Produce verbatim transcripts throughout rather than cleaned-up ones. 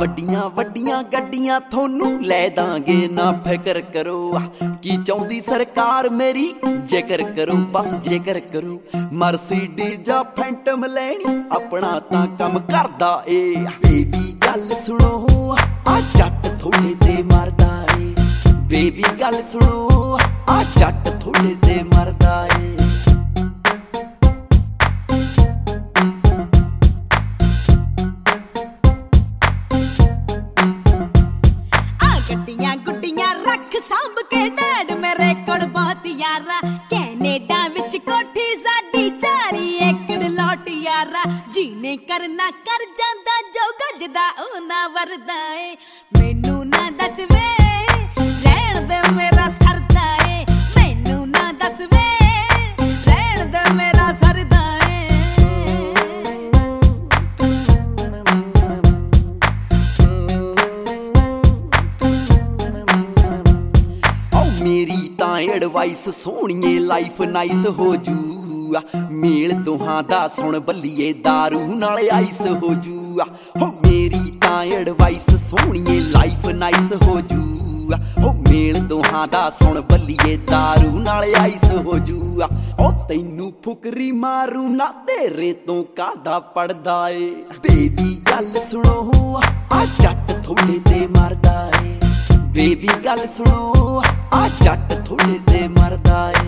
ਵੱਡੀਆਂ ਵੱਡੀਆਂ ਗੱਡੀਆਂ ਥੋਨੂੰ ਲੈ ਦਾਂਗੇ ਨਾ ਫਿਕਰ ਕਰੋ। ਕੀ ਚਾਹੁੰਦੀ ਸਰਕਾਰ ਮੇਰੀ ਜ਼ਿਕਰ ਕਰੋ ਬਸ ਜ਼ਿਕਰ ਕਰੋ। ਮਰਸੀਡੀਜ਼ ਜਾਂ ਫੈਂਟਮ ਲੈਣੀ ਆਪਣਾ ਤਾਂ ਕੰਮ ਕਰਦਾ ਏ। ਬੇਬੀ ਗੱਲ ਸੁਣੋ ਆ ਜੱਟ ਥੋੜੇ ਤੇ ਮਰਦਾ ਏ। ਬੇਬੀ ਗੱਲ ਸੁਣੋ ਆ ਜੱਟ ਥੋੜੇ ਤੇ ਮਰਦਾ ਏ। ਗੱਡੀਆਂ ਗੁੱਡੀਆਂ ਰੱਖ ਸਾਂਭ ਕੇ ਡੈਡ ਮੇਰੇ ਕੋਲ ਬਹੁਤ ਯਾਰਾ। ਕੈਨੇਡਾ ਵਿੱਚ ਕੋਠੀ ਸਾਡੀ ਚਾਲੀ ਏਕੜ ਲੋਟ ਯਾਰਾ। ਜੀਨੇ ਕਰਨਾ ਕਰ ਜਾਂਦਾ ਜੋ ਗੱਜਦਾ ਉਹ ਨਾ ਵਰਦਾ ਏ। ਮੈਨੂੰ ਨਾ ਦੱਸ ਵੇ ਰਹਿਣ ਦੇ ਮੇਰਾ ਸਰਦਾ ਏ। ਮੈਨੂੰ ਨਾ ਦੱਸ ਵੇ ਰਹਿਣ ਦੇ ਮੇਰਾ ਸਰਦਾ ਏ। ਮੇਰੀ ਤਾਂ ਐਡਵਾਈਸ ਸੋਹਣੀਏ ਲਾਈਫ ਨਾਈਸ ਹੋ ਜੂ। ਮੇਲ ਦੋਹਾਂ ਦਾ ਸੁਣ ਬੱਲੀਏ ਦਾਰੂ ਨਾਲ ਆਈਸ ਹੋ ਜੂ। ਹੋ ਮੇਰੀ ਤਾਂ ਐਡਵਾਈਸ ਸੋਹਣੀਏ ਲਾਈਫ ਨਾਈਸ ਹੋ ਜੂ। ਹੋ ਮੇਲ ਦੋਹਾਂ ਦਾ ਸੁਣ ਬੱਲੀਏ ਦਾਰੂ ਨਾਲ ਆਈਸ ਹੋ ਜੂ। ਉਹ ਤੈਨੂੰ ਫੁਕਰੀ ਮਾਰੂ ਨਾ ਤੇਰੇ ਤੋਂ ਕਾਹਦਾ ਪੜਦਾ ਏ। ਬੇਬੀ ਗੱਲ ਸੁਣੋ ਆ ਜੱਟ ਥੋੜੇ ਤੇ ਮਰਦਾ ਏ। ਬੇਬੀ ਗੱਲ ਸੁਣੋ ਆ ਜੱਟ ਥੋੜੇ ਤੇ ਮਰਦਾ ਏ।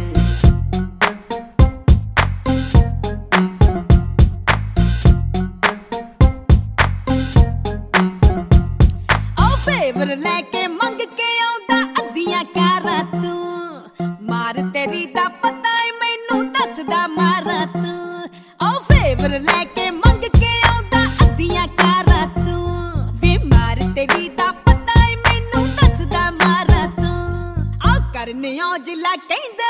ਉਹ ਫੇਵਰ ਲੈ ਕੇ ਮੰਗ ਕੇ ਆਉਂਦਾ ਅੱਧੀਆਂ ਕਾਰਾਂ ਤੂੰ। ਮਾਰ ਤੇਰੀ ਦਾ ਪਤਾ ਏ ਮੈਨੂੰ ਦੱਸਦਾ ਮਾਰਾ ਤੂੰ। ਉਹ ਫੇਵਰ ਲੈ ਕੇ ਮੰਗ ਕੇ ਆਉਂਦਾ ਅੱਧੀਆਂ ਕਾਰਾਂ ਤੂੰ। ਵੇ ਮਾਰ ਤੇਰੀ ਦਾ ਪਤਾ ਏ ਮੈਨੂੰ ਦੱਸਦਾ ਮਾਰਾ ਤੂੰ। ਆ ਕਰਨੇ ਔਜਲਾ ਕਹਿੰਦੇ